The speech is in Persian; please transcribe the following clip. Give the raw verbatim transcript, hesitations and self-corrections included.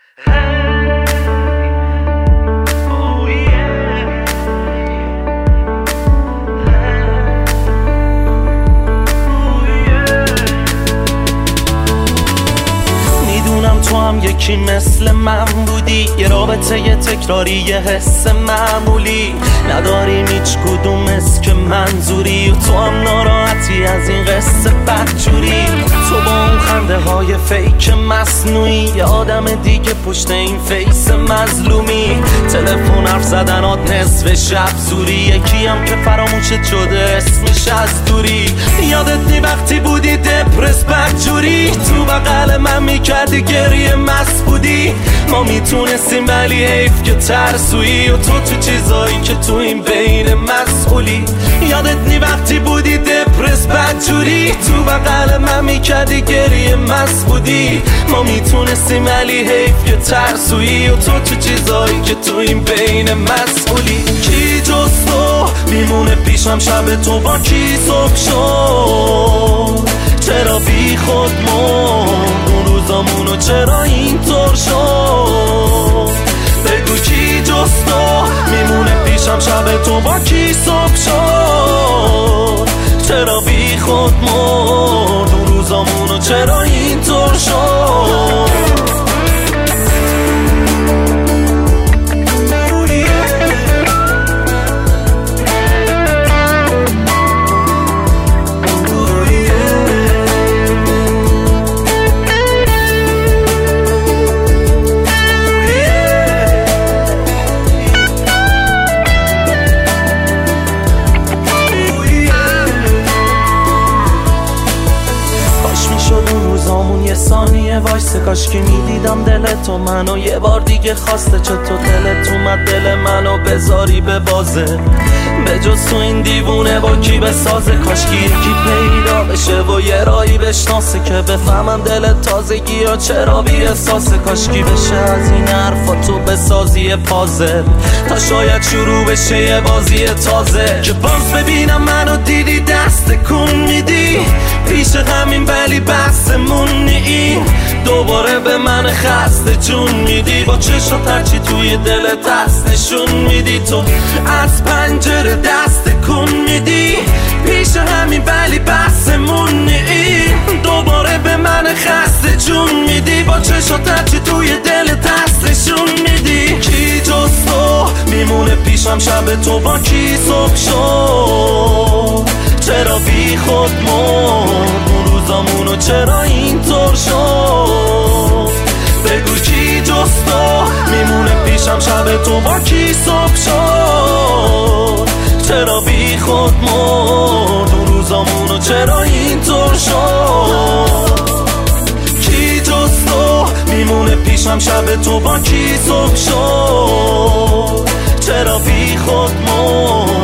تو هم یکی مثل من بودی، یه رابطه یه تکراری یه حس معمولی، نداریم هیچ کدوم اسم منظوری، و تو هم ناراحتی از این قصه بدجوری. تو با اون خنده های فیک مصنوعی، یه آدم دیگه پشت این فیس مظلومی، تلفن حرف زدنات نصف شب زوری، یکی هم که فراموشت شده اسمش از دوری. یادت نی وقتی بودی دپرس بدجوری، تو بغل من میکردی گریه مست بودی، ما میتونستیم ولی حیف که ترسویی، و تو تو چیزایی که تو این بین مسئولی. یادت نی وقتی بودی دپرس بدجوری، تو بغل من میکردی گریه مست بودی، ما میتونستیم ولی حیف که ترسویی، و تو تو چیزایی که تو این بین مسئولی. کی جز تو میمونه پیشم شب تو با کی صبح شد، چرا بی خود مرد اون روزامونو چرا اینطور شد. بگو کی جز تو میمونه پیشم شب تو با کی صبح شد، چرا بی خود مرد اون روزامونو چرا اینطور شد. یه ثانیه وایسه، کاش که میدیدم دل تو منو یه بار دیگه خواسته، چطور دلت اومد دل منو بذاری به بازه، به جز تو این دیوونه با کی بسازه. کاش که یکی پیدا بشه و یه رایی بشناسه، که بفهمم دلت تازگی یا چرا بی احساسه. کاش کی بشه از این حرفا تو بسازی پازل، تا شاید شروع بشه یه بازی تازه، که باز ببینم منو دیدی دست کن میدی پیش همین، ولی بحثمون این دوباره به من خسته جون میدی، با چشات هرچی توی دلت هست نشون میدی. تو از پنجره دست کن میدی پیش همین، ولی بحثمون این دوباره به من خسته جون میدی، با چشات هرچی توی دلت هست نشون میدی. کی جز تو میمونه پیشم شب تو با کی صبح شد، چرا بی خود مرد اون روزامونو چرا اینطور شد. بگو کی جز تو میمونه پیشم شب تو با کی صبح شد، چرا بی خود مرد اون روزامونو چرا اینطور شد. کی جز تو میمونه پیشم شب تو با کی صبح شد، چرا بی خود مرد